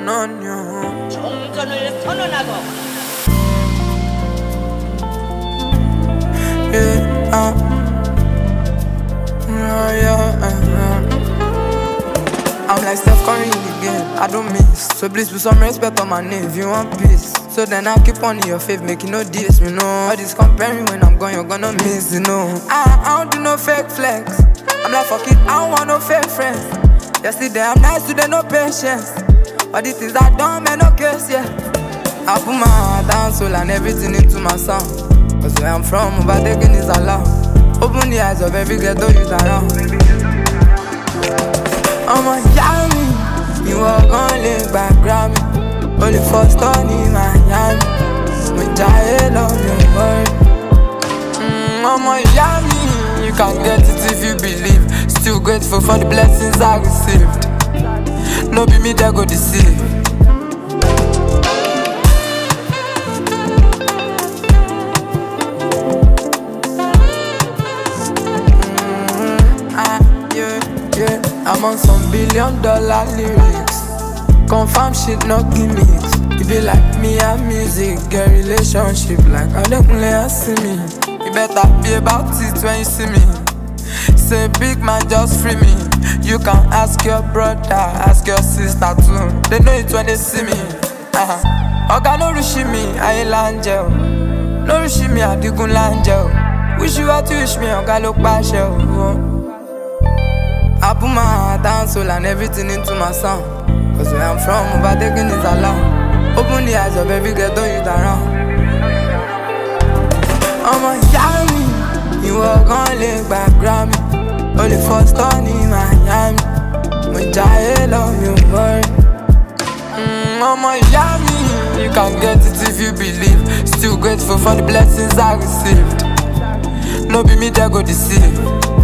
on you. I'm like Steph Curry in the game, I don't miss. So please put some respect on my name if you want peace. So then I'll keep on in your faith, making no deals, you know. All this comparing when I'm gone, you're gonna miss, you know. I don't do no fake flex. I'm like fuck it, I don't want no fake friends. Yesterday I'm nice, today no patience. All the things I done, man, no case, yeah. I put my heart and soul and everything into my sound. Cause where I'm from, overtaking is allowed. Open the eyes of every ghetto youth around. I'm a yummy, you are gonna live by Grammy. Only for stone in Miami. When Jai love your word. I'm a yummy, you can get it if you believe. Still grateful for the blessings I received. No be me that go deceive. I'm on some $1 billion lyrics. Confirm shit, no gimmicks. You be like me and music, get relationship like I don't really see me. You better be about it when you see me. Say big man, just free me. You can ask your brother, ask your sister too. They know it when they see me. Oga no rush me, I ain't angel. No rush me, I dig un angel. Wish you had to wish me, Oga look partial. I put my heart and soul and everything into my sound. Cause where I'm from, overtaking is allowed. Open the eyes of every ghetto youth around. I'm a yummy, you are gonna live by Grammy. Only for stone in Miami. When Jai love your word. I'm a yummy, you can get it if you believe. Still grateful for the blessings I received. No be me that go deceive.